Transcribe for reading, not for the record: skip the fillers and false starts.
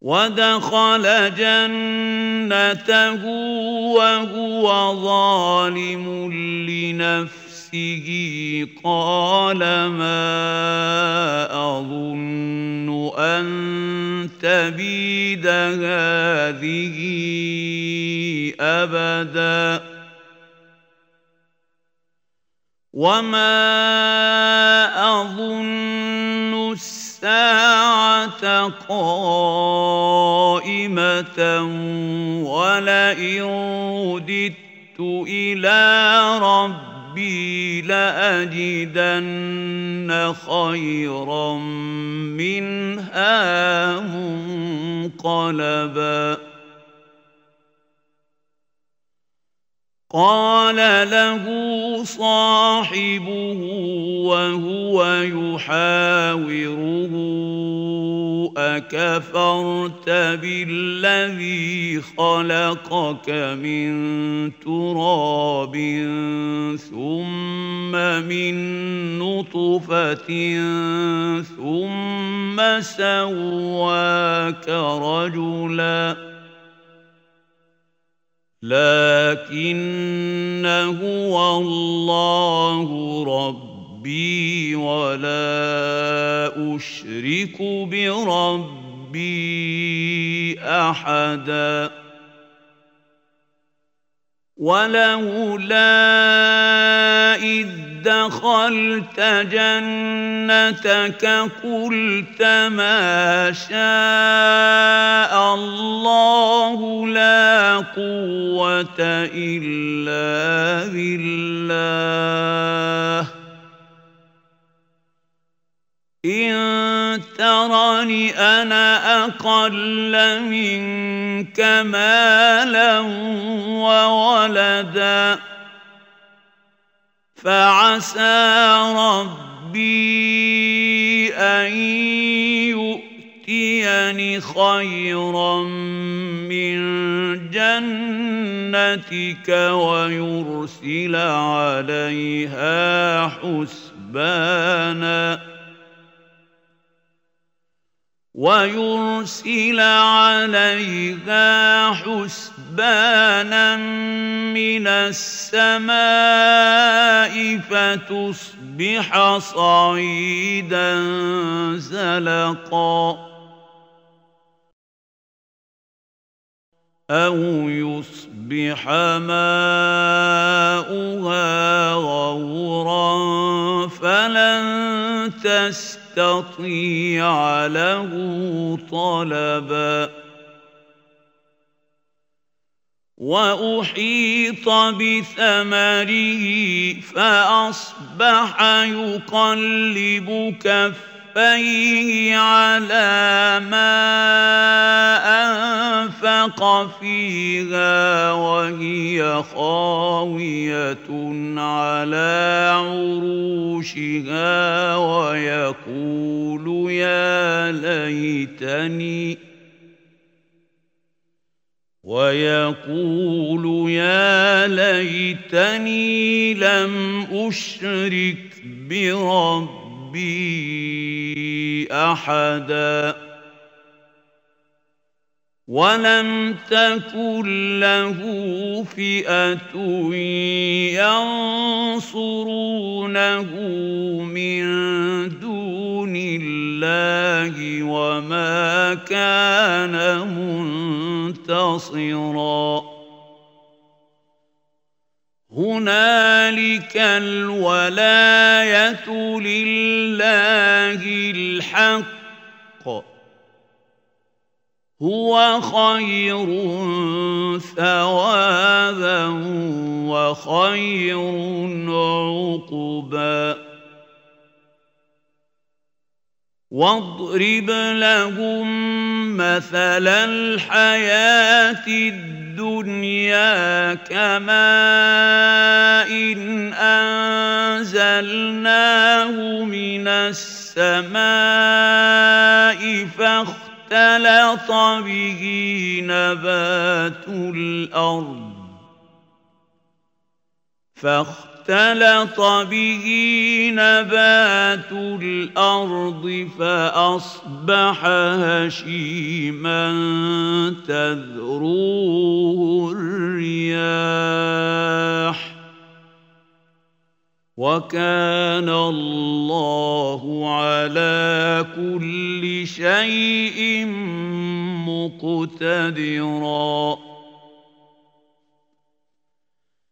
ودخل جنته وهو ظالم لنفسه قال ما أظن أن تبيد هذه أبدا وما أظن الساعة قائمة ولئن رددت إلى ربي لأجدن خيرا منها منقلبا قال له صاحبه وهو يحاوره أكفرت بالذي خلقك من تراب ثم من نطفة ثم سواك رجلا لكن هو الله ربي ولا أشرك بربي أحدا ولولا إذ دخلت جنتك قلت ما شاء الله لا قوة إلا بالله إن ترني أنا أقل منك مالا وولدا فعسى ربي أن يؤتيني خيرا من جنتك ويرسل عليها حسبانا من السماء فتصبح صعيدا زلقا أو يصبح ماؤها غورا فلن تستطيع له طلبا وأحيط بثمره فأصبح يقلب كفيه على ما أنفق فيها وهي خاوية على عروشها ويقول يا ليتني لم أشرك بربي أحدا ولم تكن له فئة ينصرونه من دون الله وما كان منتصرا هنالك الولاية لله الحق هو خير ثوابا وخير عقبا واضرب لهم مثل الحياة الدنيا كماء إن أنزلناه من السماء فاختلط به نبات الأرض فاختلط به نبات الأرض فأصبح هشيما تذروه الرياح وكان الله على كل شيء مقتدرا